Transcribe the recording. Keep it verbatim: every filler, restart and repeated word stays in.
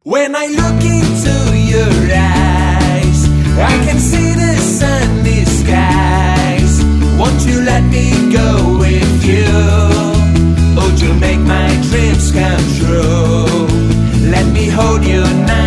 When I look into your eyes, I can see the sunny skies. Won't you let me go with you? Would you make my dreams come true? Let me hold you now.